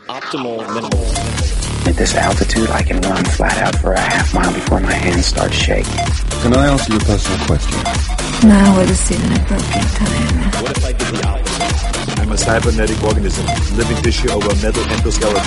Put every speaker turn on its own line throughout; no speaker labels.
Optimal minimal.
At this altitude, I can run flat out for a half mile before my hands start shaking.
Can I ask you a personal question?
Now would seem an appropriate time.
What if I did the opposite?
I'm a cybernetic organism, living tissue over metal endoskeleton.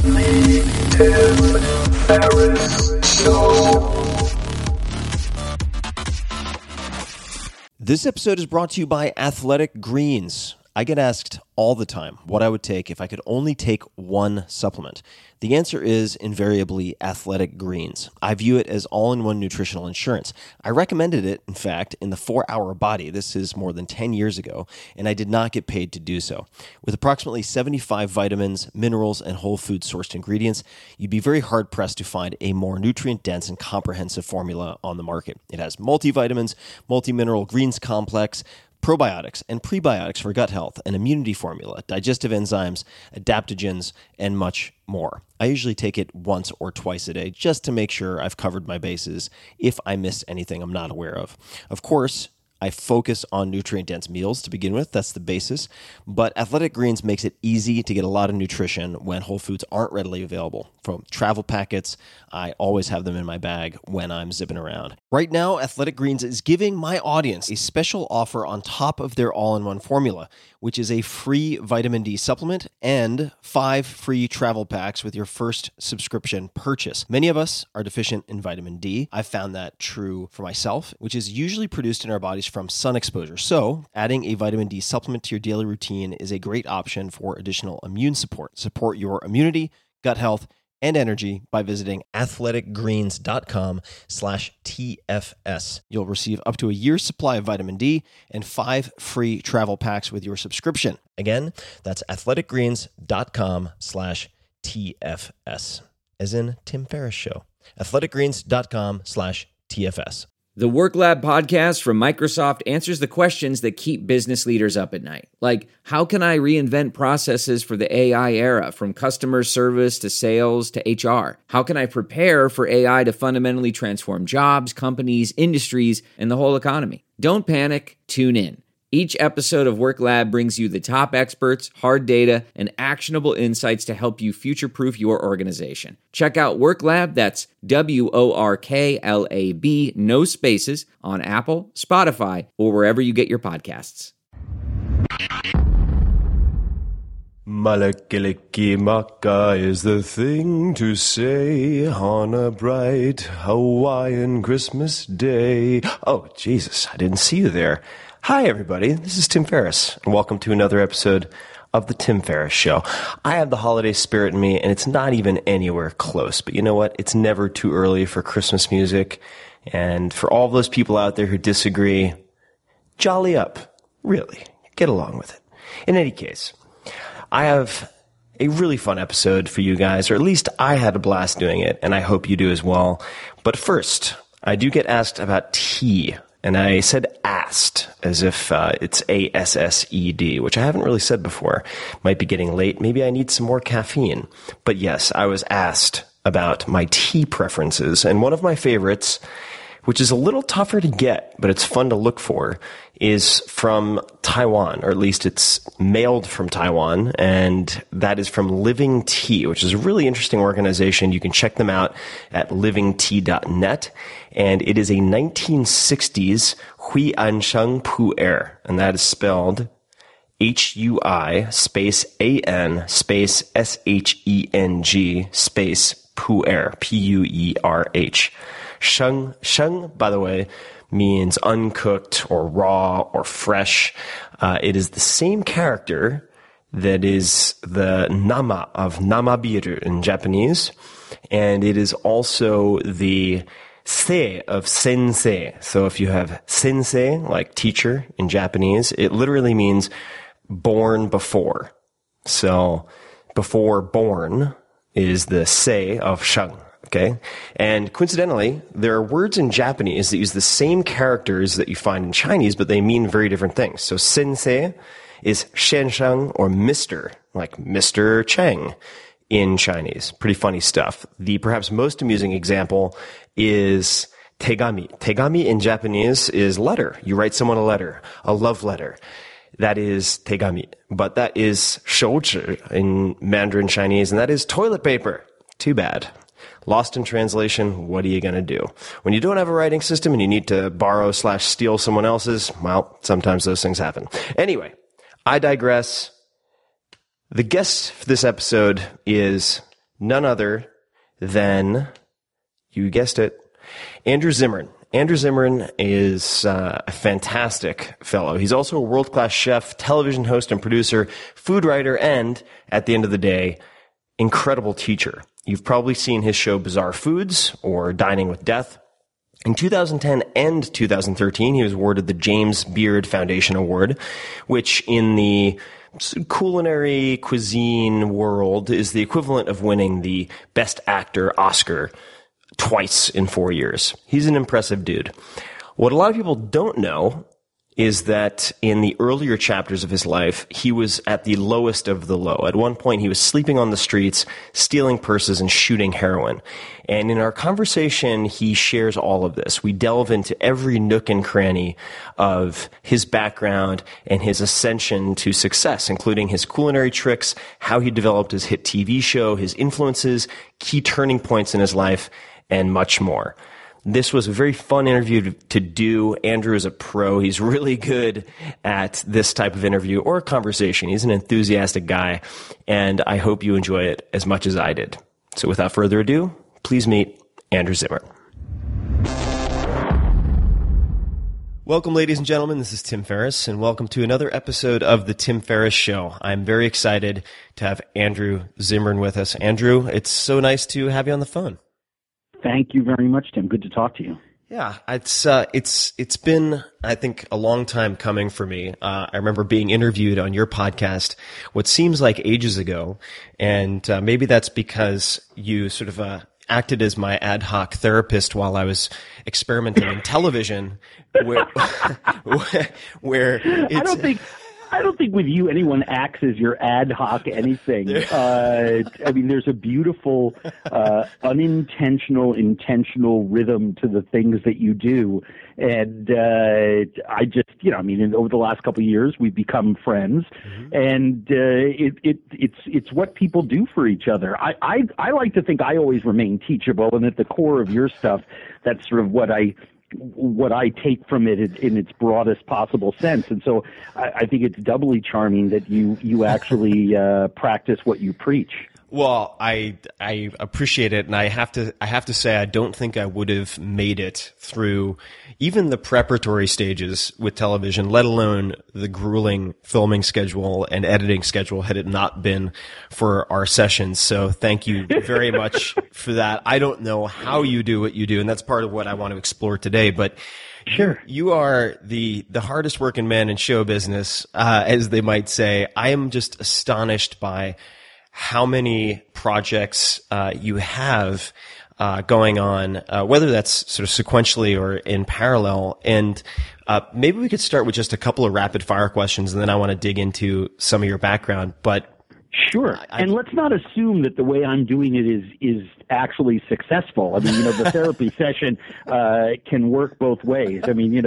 This episode is brought to you by Athletic Greens. I get asked all the time what I would take if I could only take one supplement. The answer is invariably Athletic Greens. I view it as all-in-one nutritional insurance. I recommended it, in fact, in the 4-Hour Body. This is more than 10 years ago, and I did not get paid to do so. With approximately 75 vitamins, minerals, and whole food-sourced ingredients, you'd be very hard-pressed to find a more nutrient-dense and comprehensive formula on the market. It has multivitamins, multi-mineral greens complex, probiotics and prebiotics for gut health, an immunity formula, digestive enzymes, adaptogens, and much more. I usually take it once or twice a day just to make sure I've covered my bases if I missed anything I'm not aware of. Of course, I focus on nutrient-dense meals to begin with. That's the basis. But Athletic Greens makes it easy to get a lot of nutrition when whole foods aren't readily available. From travel packets, I always have them in my bag when I'm zipping around. Right now, Athletic Greens is giving my audience a special offer on top of their all-in-one formula, which is a free vitamin D supplement and 5 free travel packs with your first subscription purchase. Many of us are deficient in vitamin D. I've found that true for myself, which is usually produced in our bodies from sun exposure. So, adding a vitamin D supplement to your daily routine is a great option for additional immune support. Support your immunity, gut health, and energy by visiting athleticgreens.com/TFS. You'll receive up to a year's supply of vitamin D and 5 free travel packs with your subscription. Again, that's athleticgreens.com/TFS, as in Tim Ferriss Show. athleticgreens.com/TFS.
The Work Lab podcast from Microsoft answers the questions that keep business leaders up at night. Like, how can I reinvent processes for the AI era, from customer service to sales to HR? How can I prepare for AI to fundamentally transform jobs, companies, industries, and the whole economy? Don't panic, tune in. Each episode of Work Lab brings you the top experts, hard data, and actionable insights to help you future-proof your organization. Check out Work Lab, that's WORKLAB, no spaces, on Apple, Spotify, or wherever you get your podcasts.
Malikilikimaka is the thing to say on a bright Hawaiian Christmas day. Oh, Jesus, I didn't see you there. Hi, everybody. This is Tim Ferriss, and welcome to another episode of The Tim Ferriss Show. I have the holiday spirit in me, and it's not even anywhere close. But you know what? It's never too early for Christmas music. And for all those people out there who disagree, jolly up. Really. Get along with it. In any case, I have a really fun episode for you guys, or at least I had a blast doing it, and I hope you do as well. But first, I do get asked about tea. And I said asked, as if it's ASSED, which I haven't really said before. Might be getting late. Maybe I need some more caffeine. But yes, I was asked about my tea preferences. And one of my favorites, which is a little tougher to get, but it's fun to look for, is from Taiwan, or at least it's mailed from Taiwan, and that is from Living Tea, which is a really interesting organization. You can check them out at livingtea.net, and it is a 1960s Hui Ansheng Pu'er, and that is spelled HUI space AN space SHENG space Pu'er, PUERH. Sheng, by the way, means uncooked or raw or fresh. It is the same character that is the nama of namabiru in Japanese, and it is also the sei of sensei. So if you have sensei, like teacher in Japanese, it literally means born before. So before born is the sei of sheng. Okay. And coincidentally, there are words in Japanese that use the same characters that you find in Chinese, but they mean very different things. So sensei is shensheng, or Mr., like Mr. Cheng in Chinese. Pretty funny stuff. The perhaps most amusing example is tegami. Tegami in Japanese is letter. You write someone a letter, a love letter. That is 手紙, but that is 手纸 in Mandarin Chinese, and that is toilet paper. Too bad. Lost in translation, what are you going to do? When you don't have a writing system and you need to borrow/steal someone else's, well, sometimes those things happen. Anyway, I digress. The guest for this episode is none other than, you guessed it, Andrew Zimmern. Andrew Zimmern is a fantastic fellow. He's also a world-class chef, television host and producer, food writer, and, at the end of the day, incredible teacher. You've probably seen his show Bizarre Foods or Dining with Death. In 2010 and 2013, he was awarded the James Beard Foundation Award, which in the culinary cuisine world is the equivalent of winning the Best Actor Oscar twice in 4 years. He's an impressive dude. What a lot of people don't know is that in the earlier chapters of his life, he was at the lowest of the low. At one point, he was sleeping on the streets, stealing purses, and shooting heroin. And in our conversation, he shares all of this. We delve into every nook and cranny of his background and his ascension to success, including his culinary tricks, how he developed his hit TV show, his influences, key turning points in his life, and much more. This was a very fun interview to do. Andrew is a pro. He's really good at this type of interview or conversation. He's an enthusiastic guy, and I hope you enjoy it as much as I did. So without further ado, please meet Andrew Zimmern. Welcome, ladies and gentlemen. This is Tim Ferriss, and welcome to another episode of The Tim Ferriss Show. I'm very excited to have Andrew Zimmern with us. Andrew, it's so nice to have you on the phone.
Thank you very much, Tim. Good to talk to you.
Yeah, it's been, I think, a long time coming for me. I remember being interviewed on your podcast what seems like ages ago, and maybe that's because you sort of acted as my ad hoc therapist while I was experimenting in television, where it's,
I don't think with you anyone acts as your ad hoc anything. I mean, there's a beautiful, unintentional, intentional rhythm to the things that you do. And I just, over the last couple of years, we've become friends. Mm-hmm. And it's what people do for each other. I like to think I always remain teachable, and at the core of your stuff, that's sort of what I take from it in its broadest possible sense. And so I think it's doubly charming that you actually practice what you preach.
Well, I appreciate it, and I have to say I don't think I would have made it through even the preparatory stages with television, let alone the grueling filming schedule and editing schedule, had it not been for our sessions. So thank you very much for that. I don't know how you do what you do, and that's part of what I want to explore today, but
sure.
You are the hardest working man in show business, as they might say. I am just astonished by how many projects you have going on, whether that's sort of sequentially or in parallel. And maybe we could start with just a couple of rapid fire questions, and then I want to dig into some of your background. But
sure. And let's not assume that the way I'm doing it is actually successful. I mean, the therapy session can work both ways. I mean,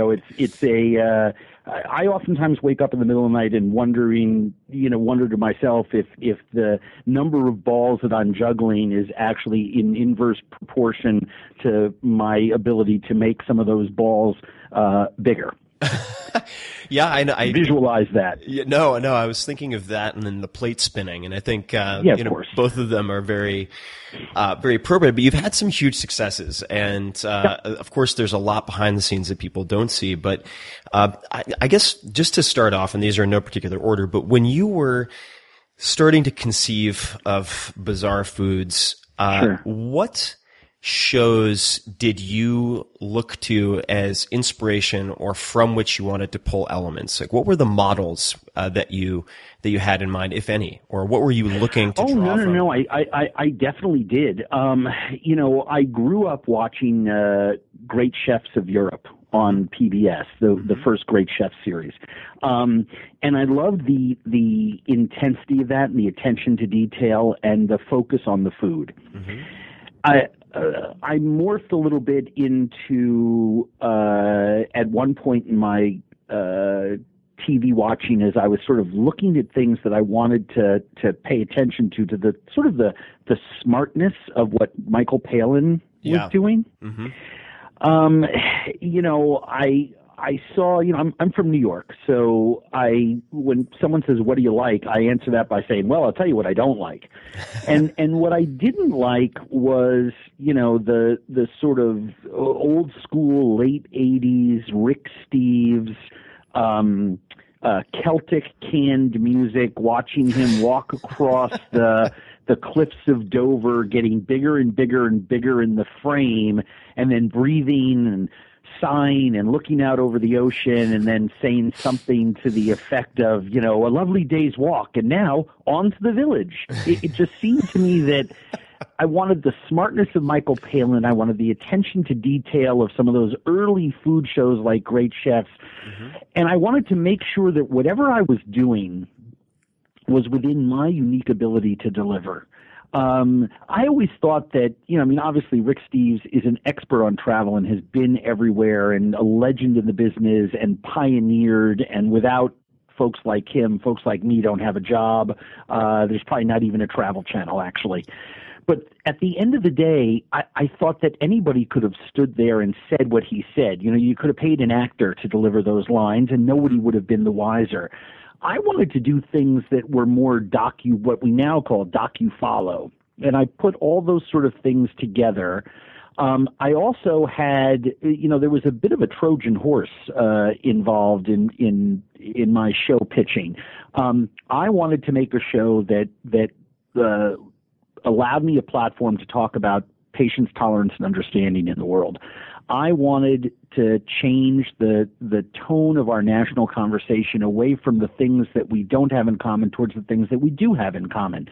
I oftentimes wake up in the middle of the night and wonder to myself if the number of balls that I'm juggling is actually in inverse proportion to my ability to make some of those balls bigger.
Yeah, I
visualize that.
Yeah, no, I was thinking of that and then the plate spinning, and I think
of course.
Both of them are very appropriate. But you've had some huge successes, and of course, there's a lot behind the scenes that people don't see. But I guess just to start off, and these are in no particular order, but when you were starting to conceive of Bizarre Foods,
sure.
What shows did you look to as inspiration, or from which you wanted to pull elements? Like, what were the models that you had in mind, if any, or what were you looking to draw from?
No. I definitely did. I grew up watching Great Chefs of Europe on PBS, the first Great Chef series. And I loved the intensity of that and the attention to detail and the focus on the food. Mm-hmm. I morphed a little bit into, at one point in my TV watching as I was sort of looking at things that I wanted to pay attention to the sort of the smartness of what Michael Palin was doing. You know, I saw, you know, I'm from New York, so when someone says, what do you like? I answer that by saying, well, I'll tell you what I don't like. And what I didn't like was, you know, the sort of old school late 80s Rick Steves, Celtic canned music, watching him walk across the cliffs of Dover, getting bigger and bigger and bigger in the frame, and then breathing and sighing and looking out over the ocean and then saying something to the effect of, you know, a lovely day's walk, and now on to the village. It just seemed to me that I wanted the smartness of Michael Palin. I wanted the attention to detail of some of those early food shows like Great Chefs. And I wanted to make sure that whatever I was doing was within my unique ability to deliver. I always thought that, you know, I mean, obviously Rick Steves is an expert on travel and has been everywhere and a legend in the business and pioneered, and without folks like him, folks like me don't have a job. There's probably not even a travel channel, actually. But at the end of the day, I thought that anybody could have stood there and said what he said. You know, you could have paid an actor to deliver those lines and nobody would have been the wiser. I wanted to do things that were more what we now call docu-follow. And I put all those sort of things together. I also had, you know, there was a bit of a Trojan horse involved in my show pitching. I wanted to make a show that allowed me a platform to talk about patience, tolerance, and understanding in the world. I wanted to change the tone of our national conversation away from the things that we don't have in common towards the things that we do have in common.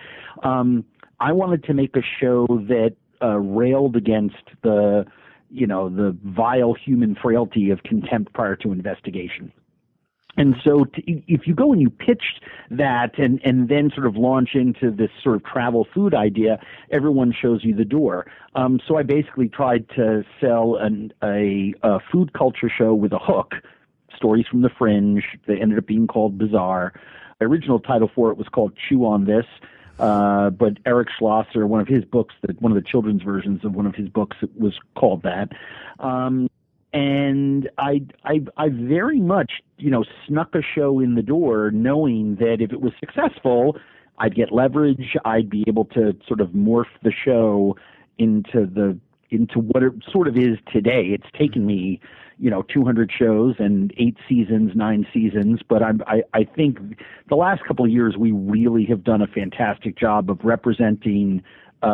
I wanted to make a show that railed against the the vile human frailty of contempt prior to investigation. And so if you go and you pitch that and then sort of launch into this sort of travel food idea, everyone shows you the door. So I basically tried to sell a food culture show with a hook, stories from the fringe. They ended up being called Bizarre. The original title for it was called Chew on This. But Eric Schlosser, one of his books, one of the children's versions of one of his books, was called that. And I very much, snuck a show in the door knowing that if it was successful, I'd get leverage. I'd be able to sort of morph the show into what it sort of is today. It's taken me, 200 shows and 8 seasons, 9 seasons. But I think the last couple of years we really have done a fantastic job of representing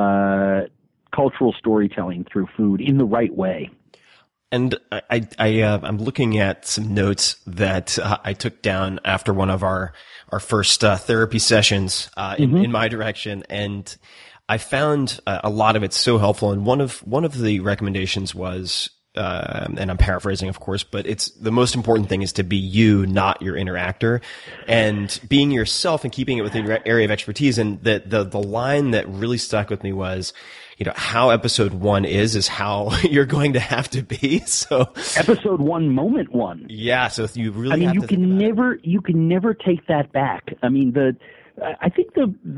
cultural storytelling through food in the right way.
And I'm looking at some notes that I took down after one of our first therapy sessions in my direction, and I found a lot of it so helpful. And one of the recommendations was, and I'm paraphrasing, of course, but it's the most important thing is to be you, not your interactor, and being yourself and keeping it within your area of expertise. And the line that really stuck with me was, how episode 1 is how you're going to have to be. So
episode 1, moment 1.
Yeah. So if you really,
you can never take that back. I mean, I think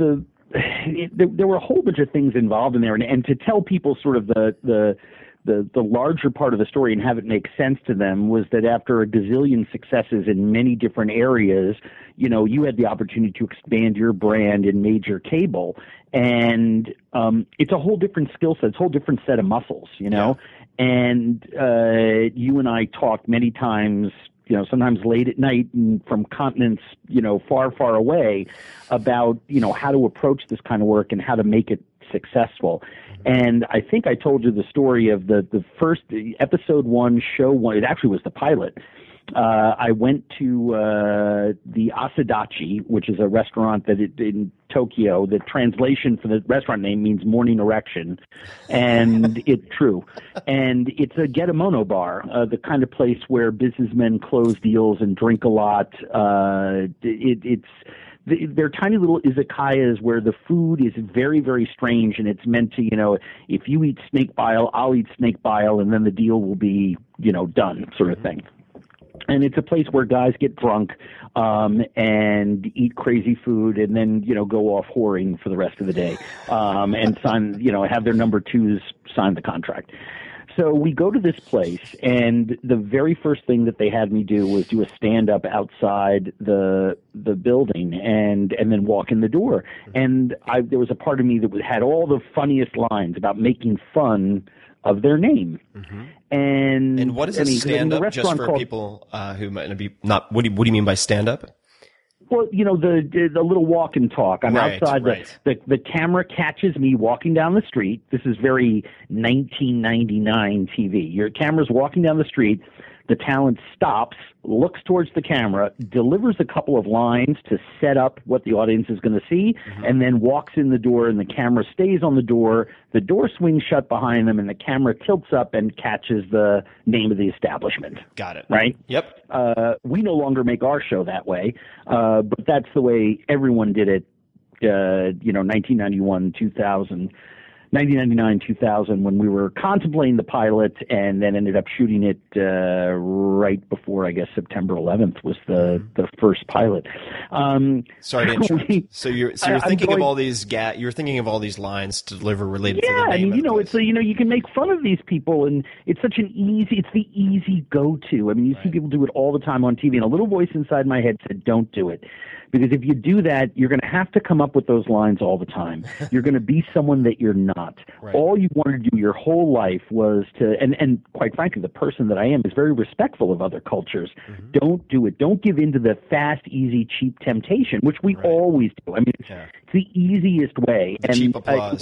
there were a whole bunch of things involved in there, and to tell people sort of the larger part of the story and have it make sense to them was that after a gazillion successes in many different areas, you had the opportunity to expand your brand in major cable. And it's a whole different skill set, it's a whole different set of muscles, Yeah. And you and I talked many times, sometimes late at night and from continents, far, far away about, how to approach this kind of work and how to make it successful. And I think I told you the story of the first episode 1, show 1. It actually was the pilot. I went to the Asadachi, which is a restaurant in Tokyo. The translation for the restaurant name means morning erection, and it's true. And it's a getemono bar, the kind of place where businessmen close deals and drink a lot. They're tiny little izakayas where the food is very, very strange, and it's meant to, if you eat snake bile, I'll eat snake bile, and then the deal will be, done, sort of thing. And it's a place where guys get drunk and eat crazy food, and then go off whoring for the rest of the day, and sign have their number twos sign the contract. So we go to this place, and the very first thing that they had me do was do a stand-up outside the building, and then walk in the door. And there was a part of me that had all the funniest lines about making fun of their name.
Mm-hmm.
And
what is a stand-up, just for people who might be not? What do you mean by stand-up?
Well, the little walk and talk. I'm outside.
Right.
The camera catches me walking down the street. This is very 1999 TV. Your camera's walking down the street. The talent stops, looks towards the camera, delivers a couple of lines to set up what the audience is going to see, and then walks in the door, and the camera stays on the door. The door swings shut behind them, and the camera tilts up and catches the name of the establishment.
Got it.
Right?
Yep.
We no longer make our show that way, but that's the way everyone did it, 1991, 2000. 1999, 2000, when we were contemplating the pilot, and then ended up shooting it right before, I guess, September 11th was the first pilot.
Sorry to interrupt. So you're thinking of all these you're thinking of all these lines to deliver related to the name.
Yeah, I mean,
it's
you can make fun of these people, and it's such it's the easy go-to. I mean, you see people do it all the time on TV, and a little voice inside my head said, "Don't do it." Because if you do that, you're going to have to come up with those lines all the time. You're going to be someone that you're not. Right. All you wanted to do your whole life was to, and quite frankly, the person that I am is very respectful of other cultures. Mm-hmm. Don't do it. Don't give in to the fast, easy, cheap temptation, which we always do. I mean, it's the easiest way.
The cheap applause.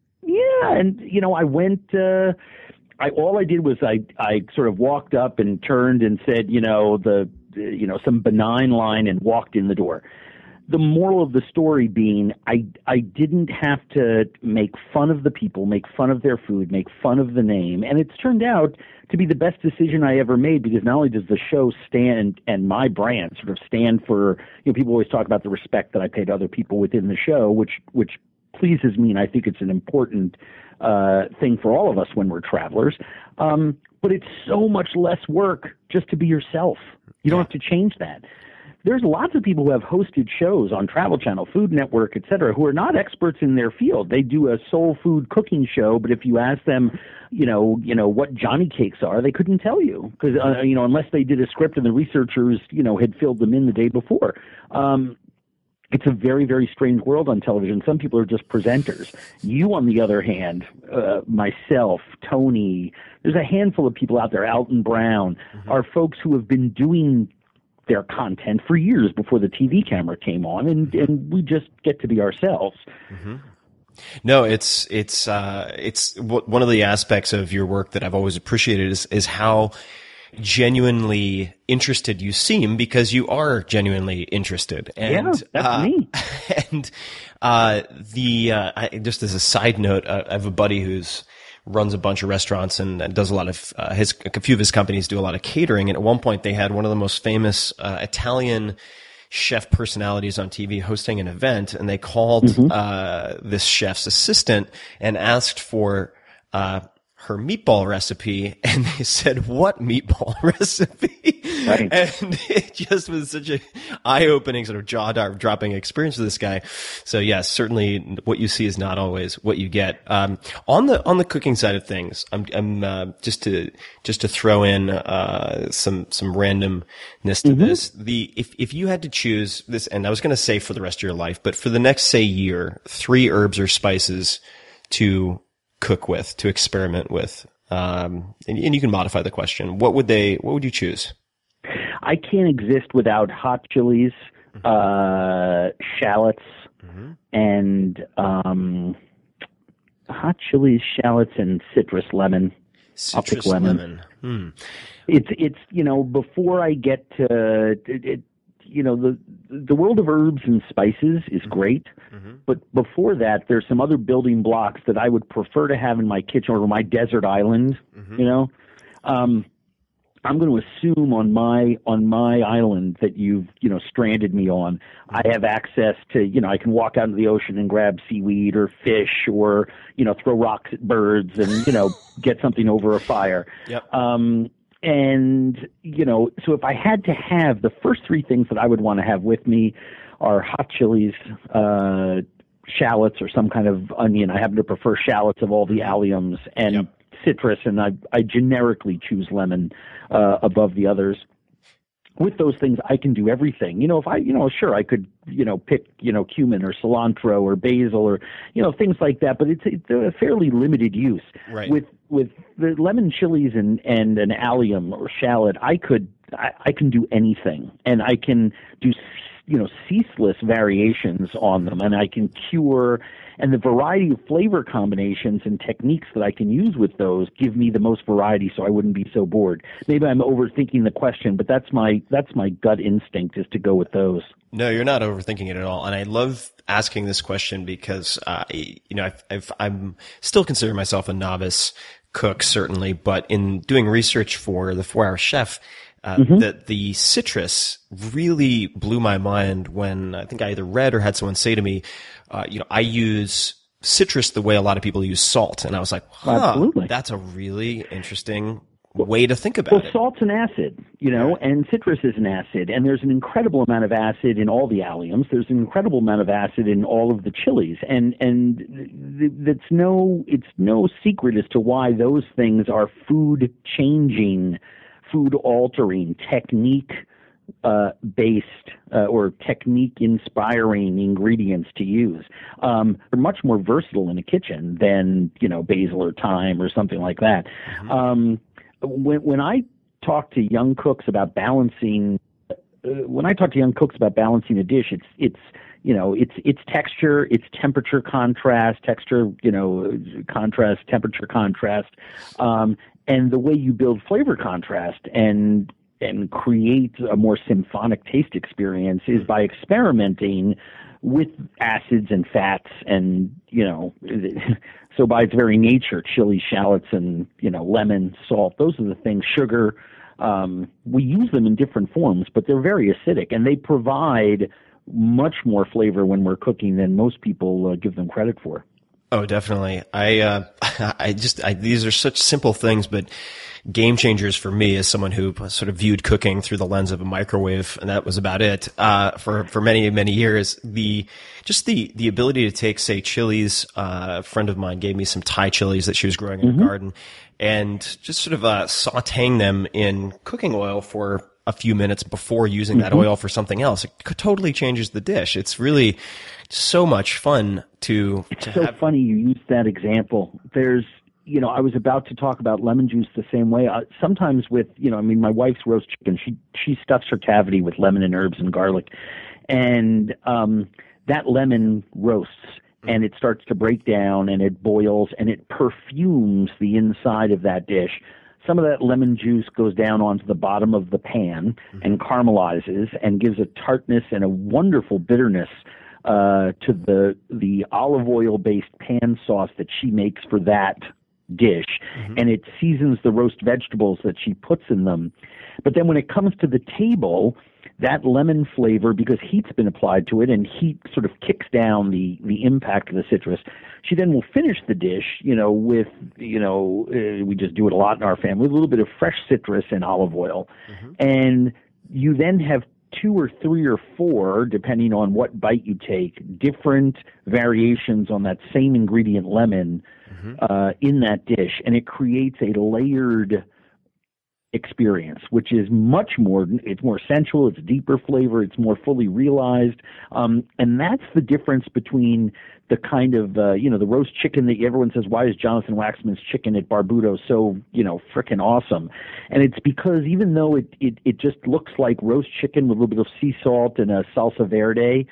I went, all I did was I sort of walked up and turned and said, some benign line and walked in the door. The moral of the story being I didn't have to make fun of the people, make fun of their food, make fun of the name. And it's turned out to be the best decision I ever made, because not only does the show stand and my brand sort of stand for, people always talk about the respect that I pay to other people within the show, which pleases me, and I think it's an important thing for all of us when we're travelers. But it's so much less work just to be yourself. You don't have to change that. There's lots of people who have hosted shows on Travel Channel, Food Network, et cetera, who are not experts in their field. They do a soul food cooking show, but if you ask them, what Johnny cakes are, they couldn't tell you, because unless they did a script and the researchers, had filled them in the day before. It's a very, very strange world on television. Some people are just presenters. You, on the other hand, myself, Tony, there's a handful of people out there, Alton Brown, are folks who have been doing their content for years before the TV camera came on, and we just get to be ourselves.
Mm-hmm. No, it's one of the aspects of your work that I've always appreciated is how genuinely interested you seem, because you are genuinely interested. And,
that's me.
And just as a side note, I have a buddy who's runs a bunch of restaurants and does a lot of a few of his companies do a lot of catering. And at one point, they had one of the most famous Italian chef personalities on TV hosting an event, and they called this chef's assistant and asked for her meatball recipe, and they said, "What meatball recipe?" Right. And it just was such a eye-opening, sort of jaw-dropping experience for this guy. So yes, certainly what you see is not always what you get. On the cooking side of things, I'm just to throw in some randomness to this. If you had to choose this, and I was going to say for the rest of your life, but for the next, say, year, 3 herbs or spices to cook with, to experiment with, and you can modify the question. What would you choose?
I can't exist without hot chilies, shallots, and hot chilies, shallots, and citrus lemon. I'll pick lemon. It's before I get to it, the world of herbs and spices is great, but before that, there's some other building blocks that I would prefer to have in my kitchen or my desert island. I'm going to assume on my island that you've stranded me on, I have access to I can walk out into the ocean and grab seaweed or fish or throw rocks at birds and get something over a fire.
Yep.
and, so if I had to have, the first three things that I would want to have with me are hot chilies, shallots or some kind of onion. I happen to prefer shallots of all the alliums, and citrus, and I generically choose lemon above the others. With those things, I can do everything. If I, sure, I could, pick, cumin or cilantro or basil or, things like that, but it's a fairly limited use.
Right.
With the lemon chilies and an allium or shallot, I can do anything, and I can do, ceaseless variations on them, and I can cure, and the variety of flavor combinations and techniques that I can use with those give me the most variety, so I wouldn't be so bored. Maybe I'm overthinking the question, but that's my gut instinct, is to go with those.
No, you're not overthinking it at all. And I love asking this question because, I'm still consider myself a novice cook, certainly, but in doing research for the 4 Hour Chef, that the citrus really blew my mind when I think I either read or had someone say to me, I use citrus the way a lot of people use salt. And I was like,
Absolutely.
That's a really interesting way to think about it.
Well, salt's an acid, and citrus is an acid, and there's an incredible amount of acid in all the alliums. There's an incredible amount of acid in all of the chilies, and it's no secret as to why those things are food changing, food altering, technique based or technique inspiring ingredients to use. They're much more versatile in a kitchen than basil or thyme or something like that. When I talk to young cooks about balancing, a dish, it's texture, it's temperature contrast, temperature contrast, and the way you build flavor contrast and create a more symphonic taste experience is by experimenting with acids and fats, and so by its very nature, chili, shallots, and lemon, salt, those are the things. Sugar, we use them in different forms, but they're very acidic, and they provide much more flavor when we're cooking than most people give them credit for.
Oh, definitely. These are such simple things, but game changers for me as someone who sort of viewed cooking through the lens of a microwave, and that was about it, for many, many years. The ability to take, say, chilies, a friend of mine gave me some Thai chilies that she was growing in her garden, and just sort of, sauteing them in cooking oil for a few minutes before using that oil for something else. It totally changes the dish. It's really so much fun to have.
Funny you used that example. There's, I was about to talk about lemon juice the same way. Sometimes with, my wife's roast chicken, she stuffs her cavity with lemon and herbs and garlic, and that lemon roasts, and it starts to break down, and it boils, and it perfumes the inside of that dish. Some of that lemon juice goes down onto the bottom of the pan and caramelizes and gives a tartness and a wonderful bitterness to the olive oil based pan sauce that she makes for that dish, and it seasons the roast vegetables that she puts in them. But then when it comes to the table, that lemon flavor, because heat's been applied to it and heat sort of kicks down the impact of the citrus, she then will finish the dish, with, we just do it a lot in our family, with a little bit of fresh citrus and olive oil. And you then have 2 or 3 or 4, depending on what bite you take, different variations on that same ingredient, lemon, in that dish. And it creates a layered experience, which is it's more sensual, it's deeper flavor, it's more fully realized. And that's the difference between the kind of, the roast chicken that everyone says, why is Jonathan Waxman's chicken at Barbudo so, frickin' awesome? And it's because even though it just looks like roast chicken with a little bit of sea salt and a salsa verde,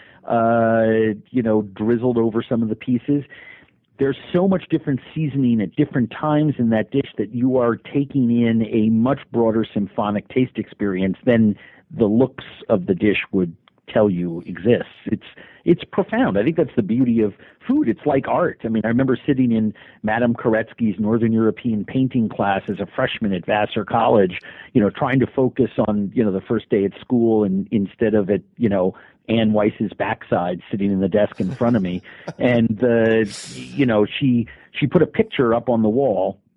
drizzled over some of the pieces, there's so much different seasoning at different times in that dish that you are taking in a much broader symphonic taste experience than the looks of the dish would tell you exists. It's profound. I think that's the beauty of food. It's like art. I mean, I remember sitting in Madame Koretsky's Northern European painting class as a freshman at Vassar College, trying to focus on, the first day at school, and instead of at, Anne Weiss's backside sitting in the desk in front of me. And, she put a picture up on the wall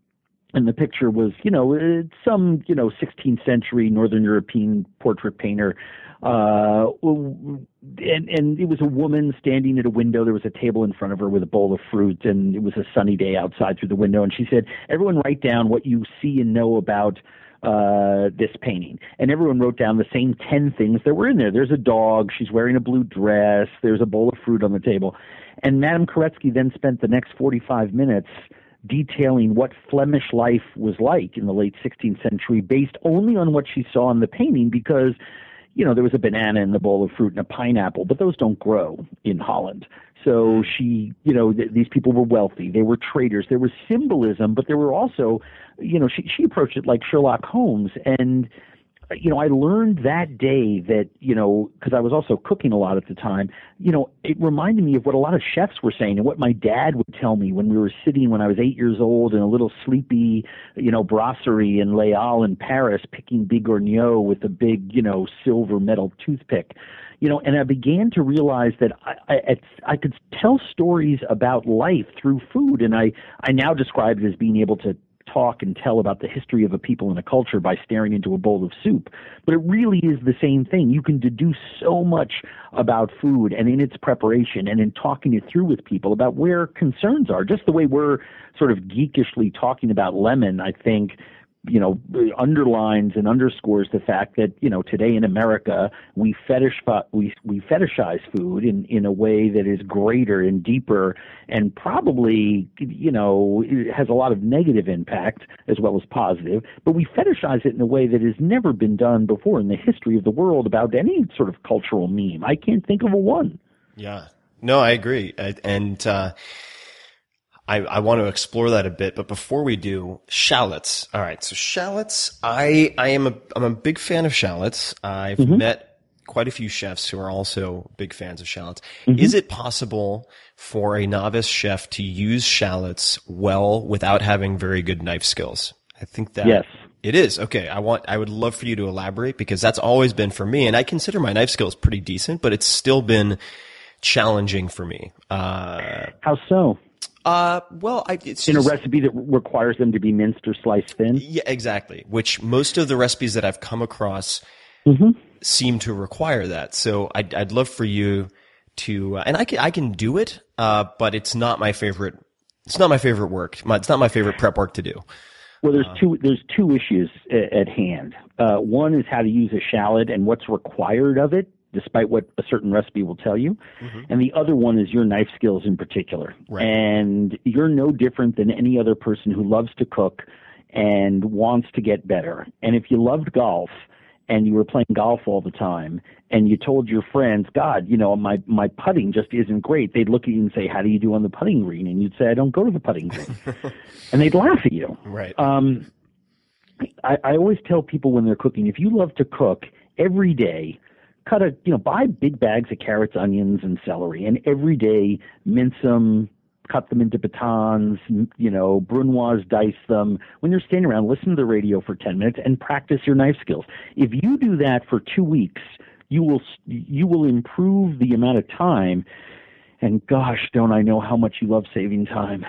And the picture was, some, 16th century Northern European portrait painter. And it was a woman standing at a window. There was a table in front of her with a bowl of fruit, and it was a sunny day outside through the window. And she said, everyone write down what you see and know about this painting. And everyone wrote down the same 10 things that were in there. There's a dog. She's wearing a blue dress. There's a bowl of fruit on the table. And Madame Koretsky then spent the next 45 minutes detailing what Flemish life was like in the late 16th century based only on what she saw in the painting, because, there was a banana in the bowl of fruit and a pineapple, but those don't grow in Holland. So she, these people were wealthy. They were traders. There was symbolism, but there were also, she approached it like Sherlock Holmes. And, I learned that day that, because I was also cooking a lot at the time, it reminded me of what a lot of chefs were saying and what my dad would tell me when we were sitting when I was 8 years old in a little sleepy, brasserie in Les Halles in Paris, picking bigorneau with a big, silver metal toothpick. And I began to realize that I could tell stories about life through food. And I now describe it as being able to talk and tell about the history of a people and a culture by staring into a bowl of soup. But it really is the same thing. You can deduce so much about food and in its preparation and in talking it through with people about where concerns are. Just the way we're sort of geekishly talking about lemon, I think, underlines and underscores the fact that, today in America, we fetishize food in a way that is greater and deeper and probably, it has a lot of negative impact as well as positive, but we fetishize it in a way that has never been done before in the history of the world about any sort of cultural meme. I can't think of a one.
Yeah. No, I agree. I want to explore that a bit, but before we do, shallots. All right, so shallots. I'm a big fan of shallots. I've met quite a few chefs who are also big fans of shallots. Is it possible for a novice chef to use shallots well without having very good knife skills? I think that
yes.
It is. Okay, I would love for you to elaborate, because that's always been for me, and I consider my knife skills pretty decent, but it's still been challenging for me.
How so?
It's
in a recipe that requires them to be minced or sliced thin.
Yeah, exactly. Which most of the recipes that I've come across seem to require that. So I'd love for you to, and I can do it, but it's not my favorite. It's not my favorite work. It's not my favorite prep work to do.
Well, there's two issues at hand. One is how to use a shallot and what's required of it, despite what a certain recipe will tell you. And the other one is your knife skills in particular.
Right.
And you're no different than any other person who loves to cook and wants to get better. And if you loved golf and you were playing golf all the time and you told your friends, God, my putting just isn't great, they'd look at you and say, how do you do on the putting green? And you'd say, I don't go to the putting green. And they'd laugh at you.
Right.
I always tell people when they're cooking, if you love to cook every day, buy big bags of carrots, onions, and celery, and every day mince them, cut them into batons, brunoise, dice them. When you're standing around, listen to the radio for 10 minutes and practice your knife skills. If you do that for 2 weeks, you will improve the amount of time. And gosh, don't I know how much you love saving time.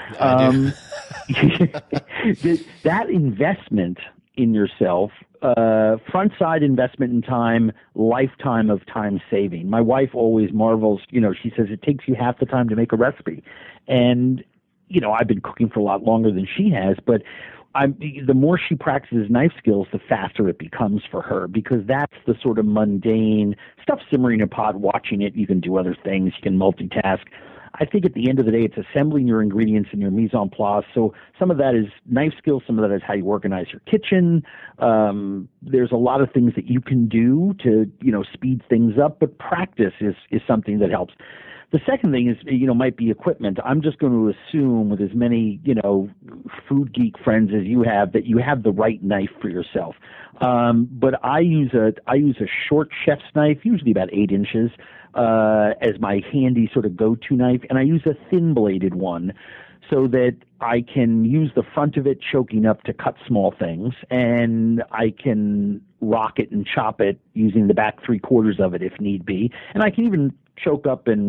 That investment in yourself, front side investment in time, lifetime of time saving. My wife always marvels, she says it takes you half the time to make a recipe. And, I've been cooking for a lot longer than she has, but the more she practices knife skills, the faster it becomes for her, because that's the sort of mundane stuff simmering in a pot, watching it. You can do other things. You can multitask. I think at the end of the day, it's assembling your ingredients and your mise en place. So some of that is knife skills. Some of that is how you organize your kitchen. There's a lot of things that you can do to, speed things up, but practice is something that helps. The second thing is, might be equipment. I'm just going to assume with as many, food geek friends as you have, that you have the right knife for yourself. But I use a short chef's knife, usually about 8 inches, as my handy sort of go-to knife, and I use a thin-bladed one so that I can use the front of it choking up to cut small things, and I can rock it and chop it using the back 3/4 of it if need be, and I can even choke up and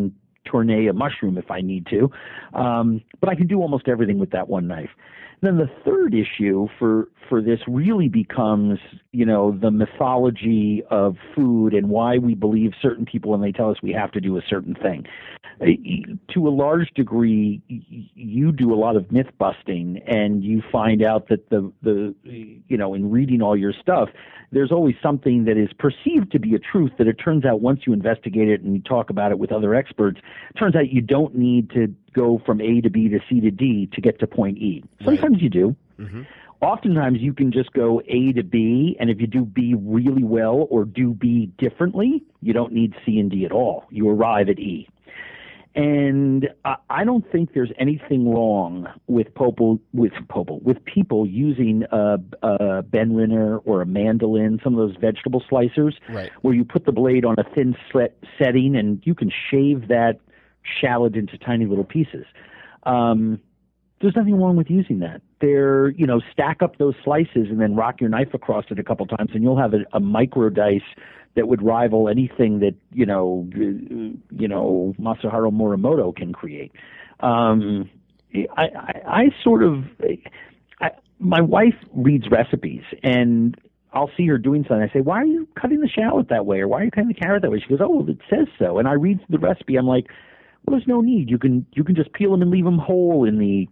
tourné a mushroom if I need to. But I can do almost everything with that one knife. Then the third issue for this really becomes, the mythology of food and why we believe certain people when they tell us we have to do a certain thing. To a large degree, you do a lot of myth busting, and you find out that in reading all your stuff, there's always something that is perceived to be a truth that it turns out once you investigate it and you talk about it with other experts, it turns out you don't need to go from A to B to C to D to get to point E. Sometimes you do. Mm-hmm. Oftentimes you can just go A to B, and if you do B really well or do B differently, you don't need C and D at all. You arrive at E. And I don't think there's anything wrong with people using a Ben Rinner or a mandolin, some of those vegetable slicers,
right,
where you put the blade on a thin setting and you can shave that shallot into tiny little pieces. There's nothing wrong with using that. Stack up those slices and then rock your knife across it a couple times, and you'll have a micro dice that would rival anything that Masahiro Morimoto can create. My wife reads recipes, and I'll see her doing something. I say, "Why are you cutting the shallot that way, or why are you cutting the carrot that way?" She goes, "Oh, well, it says so." And I read the recipe. I'm like, "Well, there's no need. You can just peel them and leave them whole in the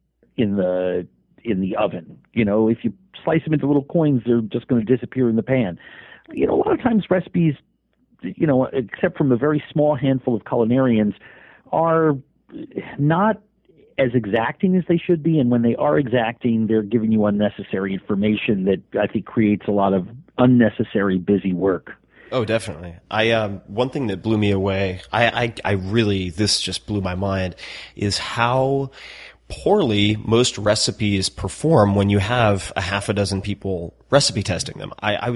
oven. If you slice them into little coins, they're just going to disappear in the pan." A lot of times recipes, except from a very small handful of culinarians, are not as exacting as they should be. And when they are exacting, they're giving you unnecessary information that I think creates a lot of unnecessary busy work.
Oh, definitely. One thing that blew me away, this just blew my mind, is how poorly most recipes perform when you have a half a dozen people recipe testing them. I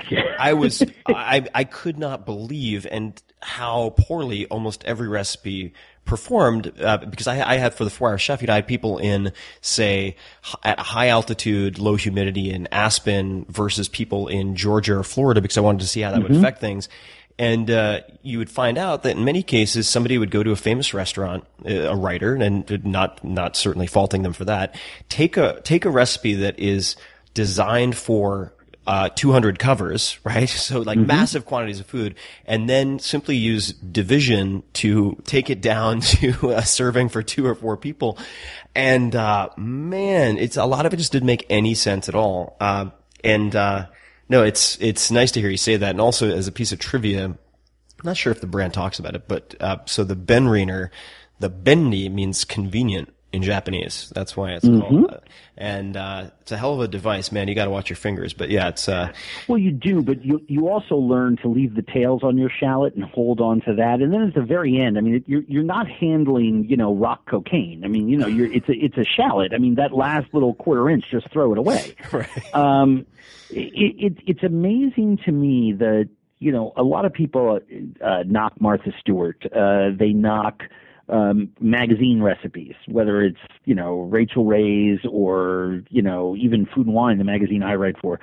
could not believe how poorly almost every recipe performed, because I had, for the 4 Hour Chef, I had people in, say, at high altitude, low humidity in Aspen versus people in Georgia or Florida, because I wanted to see how that would affect things. And you would find out that in many cases, somebody would go to a famous restaurant, a writer, and not certainly faulting them for that, take a recipe that is designed for 200 covers, right? So massive quantities of food, and then simply use division to take it down to a serving for 2 or 4 people. And man, it's a lot of it just didn't make any sense at all. No, it's nice to hear you say that. And also, as a piece of trivia, I'm not sure if the brand talks about it, but so the Ben Rinner, the benni means convenient in Japanese. That's why it's called that. And it's a hell of a device, man. You got to watch your fingers. But yeah, it's
well, you do, but you also learn to leave the tails on your shallot and hold on to that. And then at the very end, I mean, you're not handling rock cocaine. I mean, it's a shallot. I mean, that last little quarter inch, just throw it away.
Right.
It's amazing to me that a lot of people knock Martha Stewart. They knock magazine recipes, whether it's Rachel Ray's or even Food and Wine, the magazine I write for.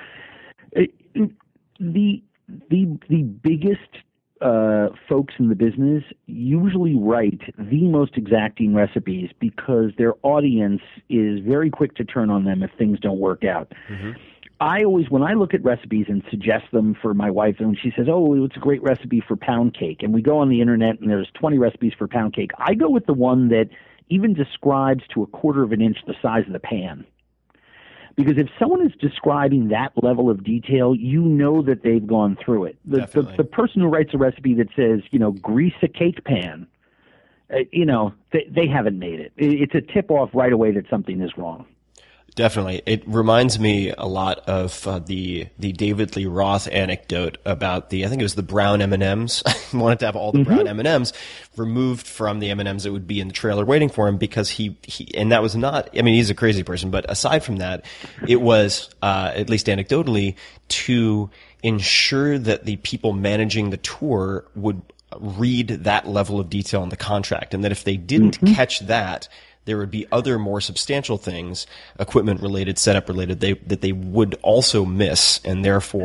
The biggest folks in the business usually write the most exacting recipes because their audience is very quick to turn on them if things don't work out. Mm-hmm. When I look at recipes and suggest them for my wife, and she says, "Oh, it's a great recipe for pound cake," and we go on the internet and there's 20 recipes for pound cake, I go with the one that even describes to a quarter of an inch the size of the pan. Because if someone is describing that level of detail, that they've gone through it. The person who writes a recipe that says, grease a cake pan, they haven't made it. It's a tip-off right away that something is wrong.
Definitely. It reminds me a lot of the David Lee Roth anecdote about I think it was the brown M&Ms. He wanted to have all the brown M&Ms removed from the M&Ms that would be in the trailer waiting for him because he and that was not, I mean, he's a crazy person, but aside from that, it was, at least anecdotally, to ensure that the people managing the tour would read that level of detail in the contract, and that if they didn't catch that, there would be other more substantial things, equipment related, setup related, that they would also miss, and therefore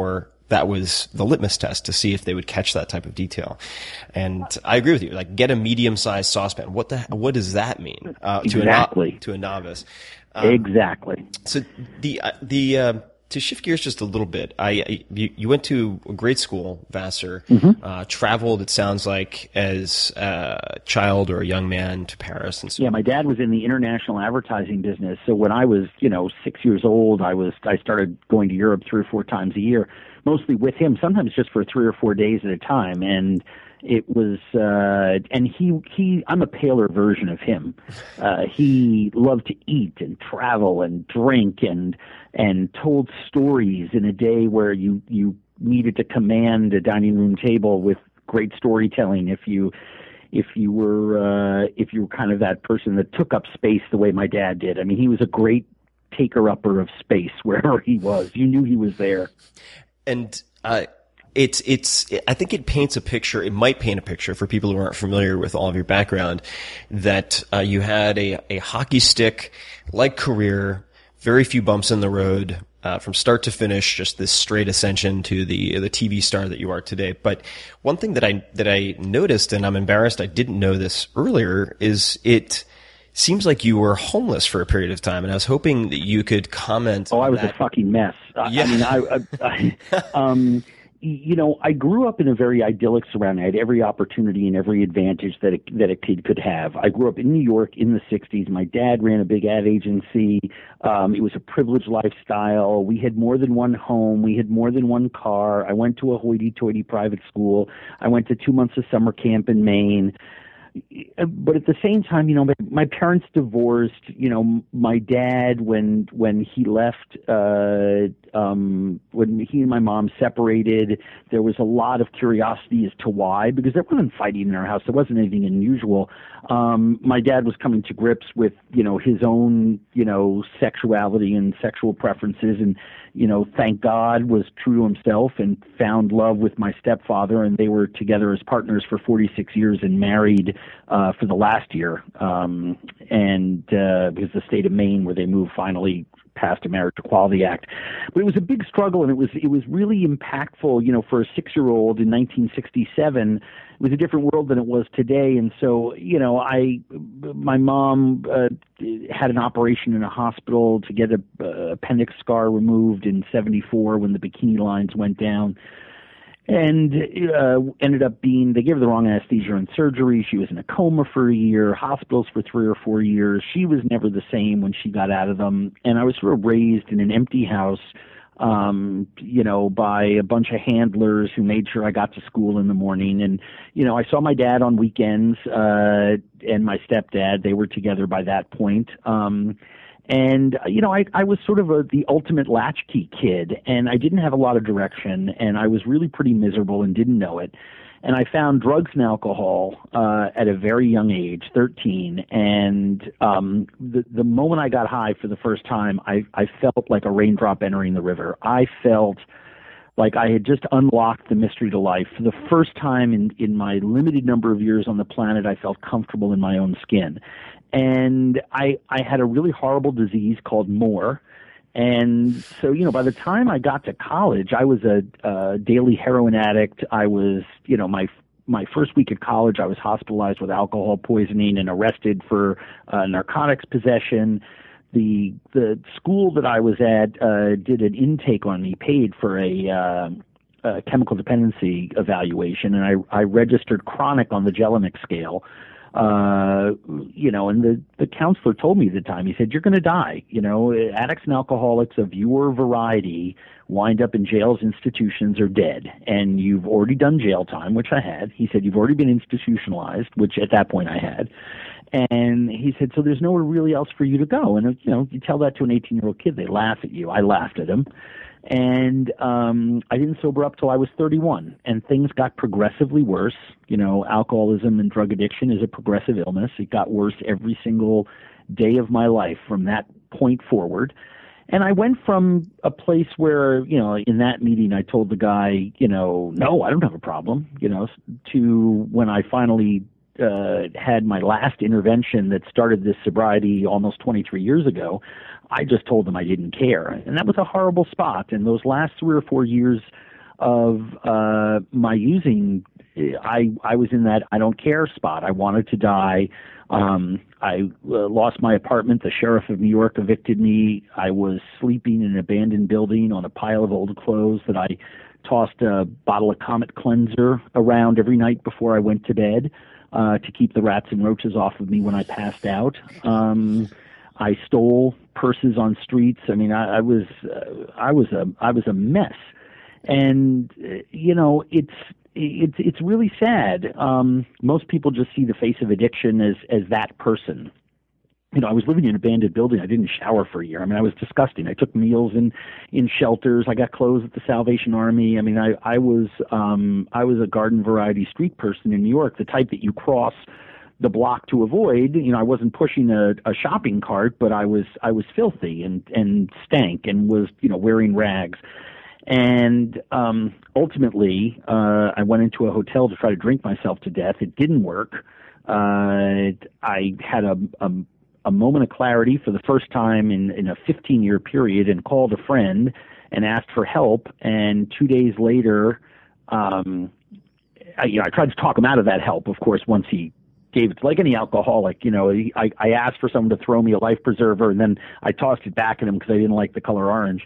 that was the litmus test to see if they would catch that type of detail. And I agree with you. Like, get a medium-sized saucepan. What does that mean
Exactly.
to a novice?
Exactly.
So to shift gears just a little bit, you went to a great school, Vassar, traveled, it sounds like, as a child or a young man to Paris. And so.
Yeah, my dad was in the international advertising business. So when I was, 6 years old, I started going to Europe 3 or 4 times a year, mostly with him, sometimes just for 3 or 4 days at a time. And it was, and I'm a paler version of him. He loved to eat and travel and drink and told stories in a day where you needed to command a dining room table with great storytelling if you were kind of that person that took up space the way my dad did. I mean, he was a great taker-upper of space wherever he was. You knew he was there.
And, I think it paints a picture, it might paint a picture for people who aren't familiar with all of your background, that you had a hockey stick-like career, very few bumps in the road, from start to finish, just this straight ascension to the TV star that you are today. But one thing that I noticed, and I'm embarrassed I didn't know this earlier, is it seems like you were homeless for a period of time, and I was hoping that you could comment.
Oh, I was
that.
A fucking mess.
Yeah.
I mean, I grew up in a very idyllic surrounding. I had every opportunity and every advantage that a kid could have. I grew up in New York in the 60s. My dad ran a big ad agency. It was a privileged lifestyle. We had more than one home. We had more than one car. I went to a hoity-toity private school. I went to 2 months of summer camp in Maine. But at the same time, my parents divorced. My dad, when he left, when he and my mom separated, there was a lot of curiosity as to why, because there wasn't fighting in our house. There wasn't anything unusual. My dad was coming to grips with, his own, sexuality and sexual preferences, and, thank God was true to himself and found love with my stepfather, and they were together as partners for 46 years and married for the last year, because the state of Maine, where they moved, finally passed a Marriage Equality Act. But it was a big struggle, and it was really impactful. For a 6-year-old in 1967, it was a different world than it was today. And so, my mom had an operation in a hospital to get a appendix scar removed in '74 when the bikini lines went down. And ended up they gave her the wrong anesthesia and surgery. She was in a coma for a year, hospitals for 3 or 4 years. She was never the same when she got out of them. And I was sort of raised in an empty house, by a bunch of handlers who made sure I got to school in the morning. And, I saw my dad on weekends, and my stepdad. They were together by that point. And, I was sort of the ultimate latchkey kid, and I didn't have a lot of direction, and I was really pretty miserable and didn't know it. And I found drugs and alcohol at a very young age, 13, and the moment I got high for the first time, I felt like a raindrop entering the river. I felt like I had just unlocked the mystery to life. For the first time in my limited number of years on the planet, I felt comfortable in my own skin. And I had a really horrible disease called Moore. And so, by the time I got to college, I was a daily heroin addict. I was, my first week at college, I was hospitalized with alcohol poisoning and arrested for narcotics possession. The school that I was at did an intake on me, paid for a chemical dependency evaluation, and I registered chronic on the Jellinek scale. And the counselor told me at the time, he said, "You're going to die. Addicts and alcoholics of your variety wind up in jails, institutions, or dead. And you've already done jail time," which I had. He said, "You've already been institutionalized," which at that point I had. And he said, "So there's nowhere really else for you to go." And, you tell that to an 18-year-old kid, they laugh at you. I laughed at him. And I didn't sober up till I was 31, and things got progressively worse. Alcoholism and drug addiction is a progressive illness. It got worse every single day of my life from that point forward. And I went from a place where, in that meeting I told the guy, no, I don't have a problem, to when I finally had my last intervention that started this sobriety almost 23 years ago, I just told them I didn't care. And that was a horrible spot. And those last 3 or 4 years of my using. I was in that I don't care spot. I wanted to die. I lost my apartment. The sheriff of New York evicted me. I was sleeping in an abandoned building on a pile of old clothes that I tossed a bottle of Comet Cleanser around every night before I went to bed to keep the rats and roaches off of me when I passed out. I stole purses on streets. I mean, I was a mess, and you know, it's really sad. Most people just see the face of addiction as that person. You know, I was living in an abandoned building. I didn't shower for a year. I mean, I was disgusting. I took meals in shelters. I got clothes at the Salvation Army. I mean, I was a garden variety street person in New York, the type that you cross the block to avoid. You know, I wasn't pushing a shopping cart, but I was filthy and stank and was, you know, wearing rags. And ultimately, I went into a hotel to try to drink myself to death. It didn't work. I had a moment of clarity for the first time in a 15-year period and called a friend and asked for help. And 2 days later, I tried to talk him out of that help, of course, once he gave it. Like any alcoholic, you know, I asked for someone to throw me a life preserver, and then I tossed it back at him because I didn't like the color orange.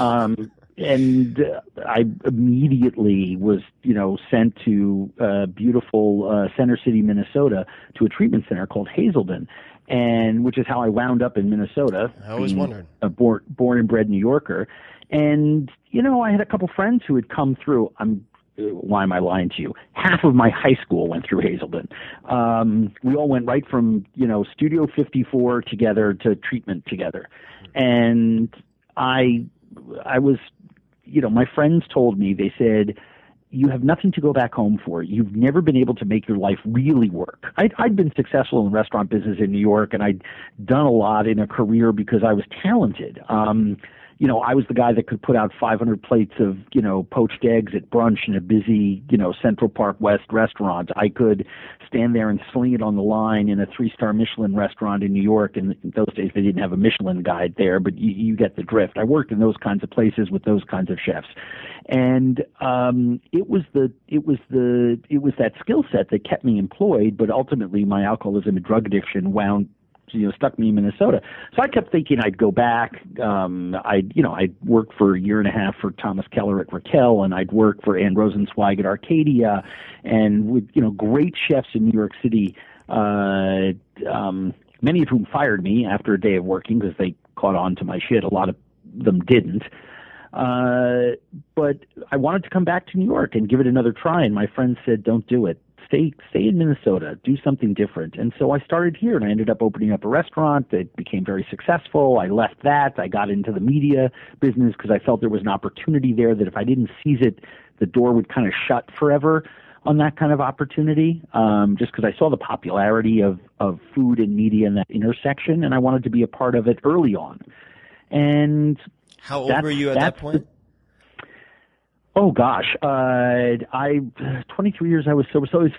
And I immediately was, you know, sent to beautiful Center City, Minnesota, to a treatment center called Hazelden, and which is how I wound up in Minnesota.
I always wondered.
A born and bred New Yorker. And, you know, I had a couple friends who had come through. Why am I lying to you? Half of my high school went through Hazelden. We all went right from, you know, Studio 54 together to treatment together. And I was, you know, my friends told me, they said, you have nothing to go back home for. You've never been able to make your life really work. I'd been successful in the restaurant business in New York, and I'd done a lot in a career because I was talented. You know, I was the guy that could put out 500 plates of, you know, poached eggs at brunch in a busy, you know, Central Park West restaurant. I could stand there and sling it on the line in a 3-star Michelin restaurant in New York. And in those days, they didn't have a Michelin guide there, but you get the drift. I worked in those kinds of places with those kinds of chefs. And it was that skill set that kept me employed, but ultimately my alcoholism and drug addiction stuck me in Minnesota. So I kept thinking I'd go back. I'd work for a year and a half for Thomas Keller at Raquel, and I'd work for Ann Rosenzweig at Arcadia, and with, you know, great chefs in New York City, many of whom fired me after a day of working because they caught on to my shit. A lot of them didn't. But I wanted to come back to New York and give it another try, and my friends said, don't do it. Stay in Minnesota, do something different. And so I started here, and I ended up opening up a restaurant that became very successful. I left that. I got into the media business because I felt there was an opportunity there that if I didn't seize it, the door would kind of shut forever on that kind of opportunity, just because I saw the popularity of food and media in that intersection, and I wanted to be a part of it early on. And
how old were you at that point?
Oh gosh, 23 years I was sober. So it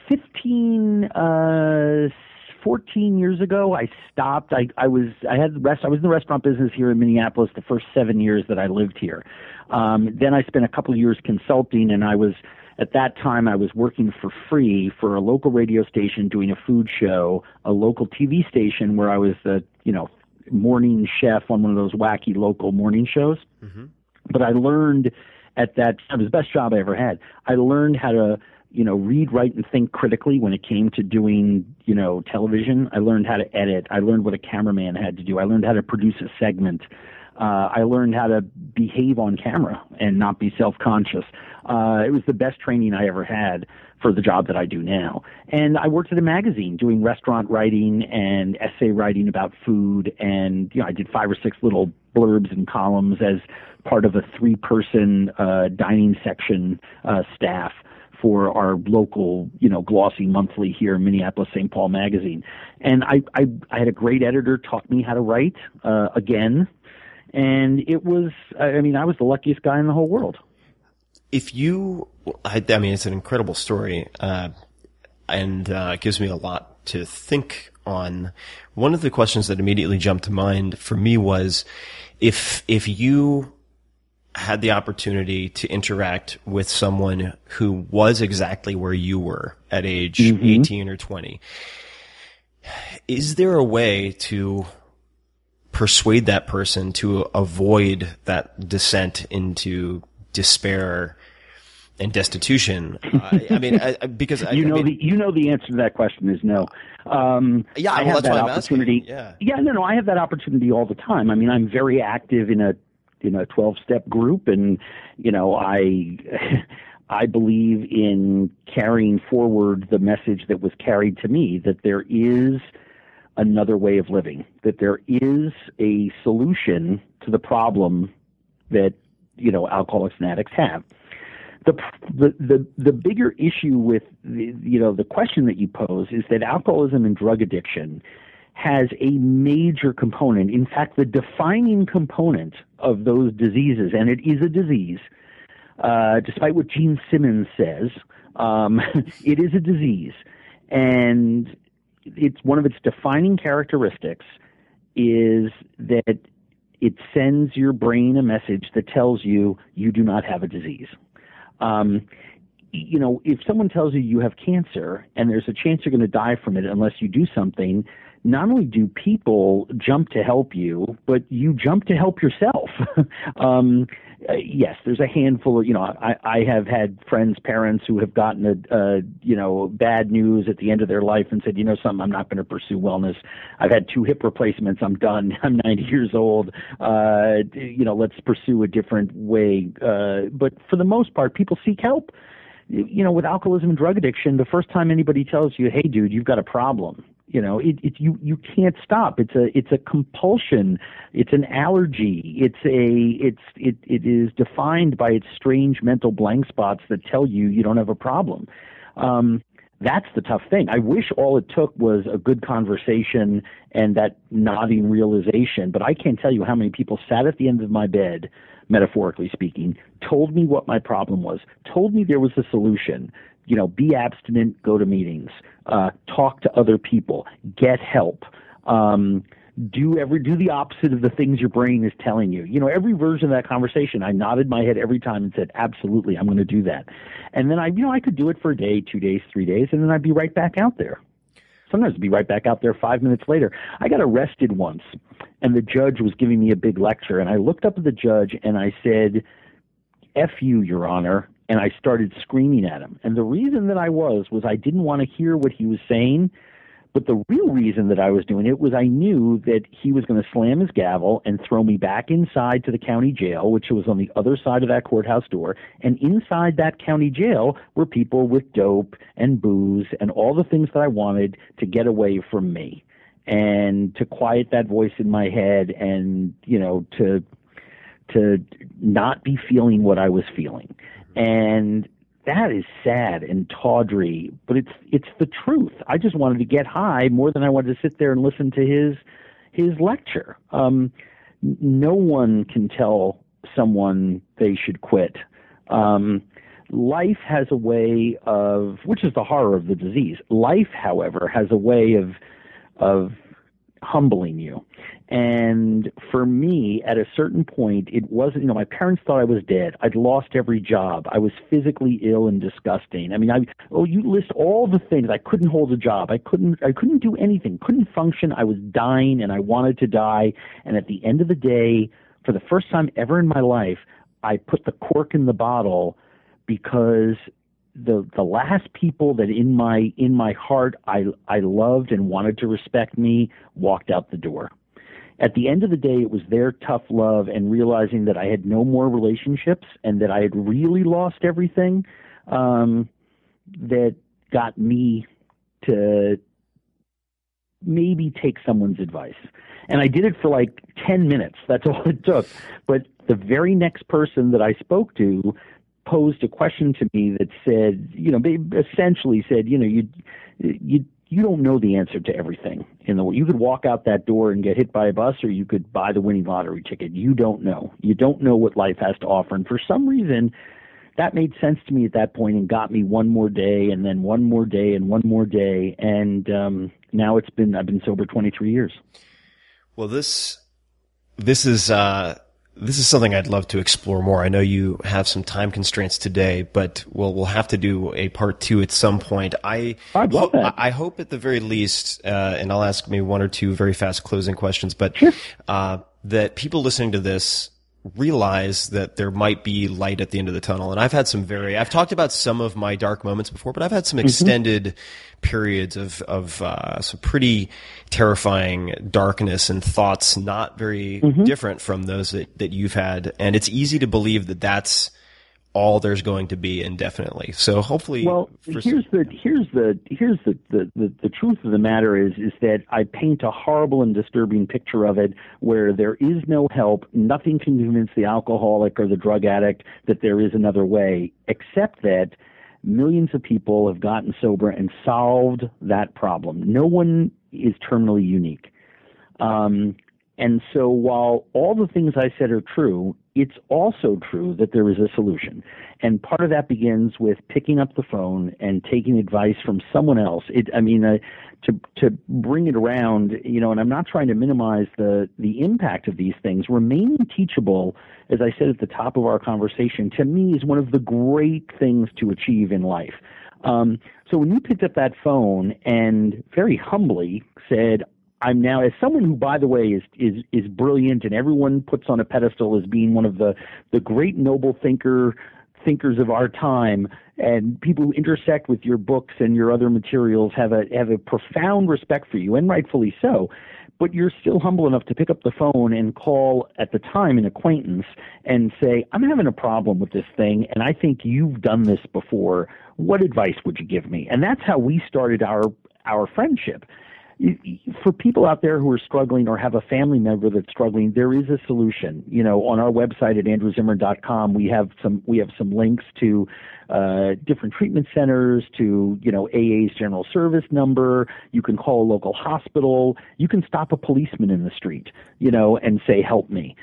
was 14 years ago. I stopped. I was in the restaurant business here in Minneapolis the first 7 years that I lived here. Then I spent a couple of years consulting, and at that time I was working for free for a local radio station doing a food show, a local TV station where I was the, you know, morning chef on one of those wacky local morning shows. Mm-hmm. But I learned at that time, it was the best job I ever had. I learned how to, you know, read, write, and think critically when it came to doing, you know, television. I learned how to edit. I learned what a cameraman had to do. I learned how to produce a segment. I learned how to behave on camera and not be self-conscious. It was the best training I ever had for the job that I do now. And I worked at a magazine doing restaurant writing and essay writing about food. And, you know, I did 5 or 6 little blurbs and columns as part of a 3-person dining section staff for our local, you know, glossy monthly here in Minneapolis, St. Paul magazine. And I had a great editor, taught me how to write again. And it was, I was the luckiest guy in the whole world.
If you, it's an incredible story, and it gives me a lot to think on. One of the questions that immediately jumped to mind for me was, if you
had the opportunity to interact with someone who was exactly where you were at age 18 or 20, is there a way to persuade that person to avoid that descent into despair and destitution? Because
the answer to that question is no. I have that opportunity. I have that opportunity all the time. I mean, I'm very active in a 12-step group, and I believe in carrying forward the message that was carried to me, that there is another way of living, that there is a solution to the problem that alcoholics and addicts have. The bigger issue with the question that you pose is that alcoholism and drug addiction has a major component, in fact, the defining component of those diseases, and it is a disease, despite what Gene Simmons says, it is a disease, and it's one of its defining characteristics is that it sends your brain a message that tells you you do not have a disease. If someone tells you have cancer and there's a chance you're going to die from it unless you do something, not only do people jump to help you, but you jump to help yourself. Yes, there's a handful of, I have had friends, parents who have gotten bad news at the end of their life and said, something, I'm not going to pursue wellness. I've had 2 hip replacements. I'm done. I'm 90 years old. Let's pursue a different way. But for the most part, people seek help. With alcoholism and drug addiction, the first time anybody tells you, hey, dude, you've got a problem, you can't stop. It's a compulsion. It's an allergy. It is defined by its strange mental blank spots that tell you don't have a problem. That's the tough thing. I wish all it took was a good conversation and that nodding realization, but I can't tell you how many people sat at the end of my bed, metaphorically speaking, told me what my problem was, told me there was a solution. Be abstinent, go to meetings, talk to other people, get help, do the opposite of the things your brain is telling you. Every version of that conversation, I nodded my head every time and said, absolutely, I'm going to do that. And then I could do it for a day, 2 days, 3 days, and then I'd be right back out there. Sometimes I'd be right back out there 5 minutes later. I got arrested once, and the judge was giving me a big lecture, and I looked up at the judge and I said, F you, Your Honor. And I started screaming at him. And the reason that I was I didn't want to hear what he was saying, but the real reason that I was doing it was I knew that he was going to slam his gavel and throw me back inside to the county jail, which was on the other side of that courthouse door. And inside that county jail were people with dope and booze and all the things that I wanted to get away from me and to quiet that voice in my head and, to not be feeling what I was feeling. And that is sad and tawdry, but it's the truth. I just wanted to get high more than I wanted to sit there and listen to his lecture. No one can tell someone they should quit. Life has a way of, which is the horror of the disease. Life, however, has a way of humbling you. And for me, at a certain point, it wasn't, my parents thought I was dead. I'd lost every job. I was physically ill and disgusting. I mean, you list all the things. I couldn't hold a job. I couldn't do anything, couldn't function. I was dying and I wanted to die. And at the end of the day, for the first time ever in my life, I put the cork in the bottle because the last people that in my heart I loved and wanted to respect me walked out the door. At the end of the day, it was their tough love and realizing that I had no more relationships and that I had really lost everything that got me to maybe take someone's advice. And I did it for like 10 minutes. That's all it took. But the very next person that I spoke to posed a question to me that said, they essentially said, you don't know the answer to everything in the world. You could walk out that door and get hit by a bus, or you could buy the winning lottery ticket. You don't know. You don't know what life has to offer. And for some reason, that made sense to me at that point and got me one more day and then one more day and one more day. And now I've been sober 23 years.
Well, this is this is something I'd love to explore more. I know you have some time constraints today, but we'll have to do a part 2 at some point.
I'd love that.
I hope at the very least, and I'll ask maybe one or two very fast closing questions, but that people listening to this realize that there might be light at the end of the tunnel. And I've talked about some of my dark moments before, but I've had some extended periods of some pretty terrifying darkness and thoughts, not very different from those that you've had. And it's easy to believe that that's all there's going to be indefinitely. So hopefully,
well, here's the truth of the matter is that I paint a horrible and disturbing picture of it, where there is no help. Nothing can convince the alcoholic or the drug addict that there is another way, except that millions of people have gotten sober and solved that problem. No one is terminally unique. And so while all the things I said are true, it's also true that there is a solution. And part of that begins with picking up the phone and taking advice from someone else. To bring it around, and I'm not trying to minimize the impact of these things. Remaining teachable, as I said at the top of our conversation, to me is one of the great things to achieve in life. So when you picked up that phone and very humbly said, I'm now, as someone who, by the way, is brilliant and everyone puts on a pedestal as being one of the great noble thinkers of our time, and people who intersect with your books and your other materials have a profound respect for you, and rightfully so. But you're still humble enough to pick up the phone and call, at the time, an acquaintance and say, I'm having a problem with this thing, and I think you've done this before. What advice would you give me? And that's how we started our friendship. For people out there who are struggling or have a family member that's struggling, there is a solution. On our website at andrewzimmern.com, we have some links to different treatment centers, to AA's general service number. You can call a local hospital. You can stop a policeman in the street, and say, "Help me."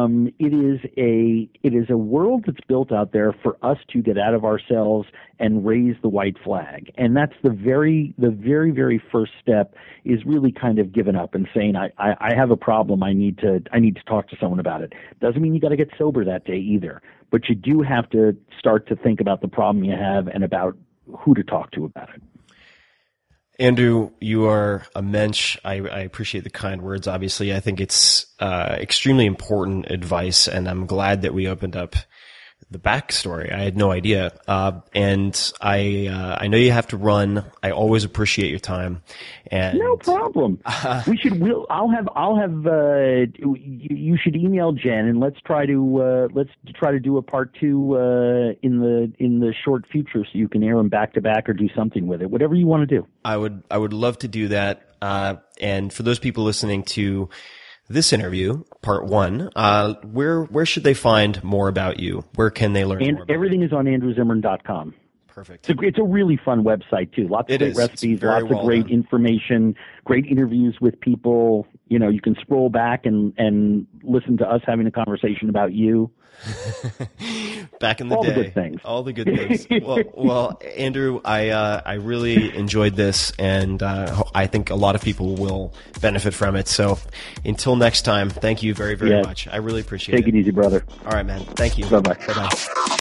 It is a world that's built out there for us to get out of ourselves and raise the white flag. And that's the very, very first step, is really kind of giving up and saying, I have a problem. I need to talk to someone about it. Doesn't mean you got to get sober that day either, but you do have to start to think about the problem you have and about who to talk to about it.
Andrew, you are a mensch. I appreciate the kind words. Obviously, I think it's extremely important advice, and I'm glad that we opened up the backstory. I had no idea. And I know you have to run. I always appreciate your time. And
no problem. You should email Jen, and let's try to do a part 2 in the short future, so you can air them back to back or do something with it. Whatever you want to do.
I would love to do that. And for those people listening to this interview, part 1, where should they find more about you? Where can they learn more about
everything is on andrewzimmern.com.
Perfect.
It's a really fun website, too. Lots of great recipes, lots of great information, great interviews with people. You can scroll back and listen to us having a conversation about you.
Back in the day.
All the good things.
All the good things. Well, Andrew, I really enjoyed this, and I think a lot of people will benefit from it. So until next time, thank you very, very much. I really appreciate it.
Take it easy, brother.
All right, man. Thank you.
Bye-bye.
Bye-bye.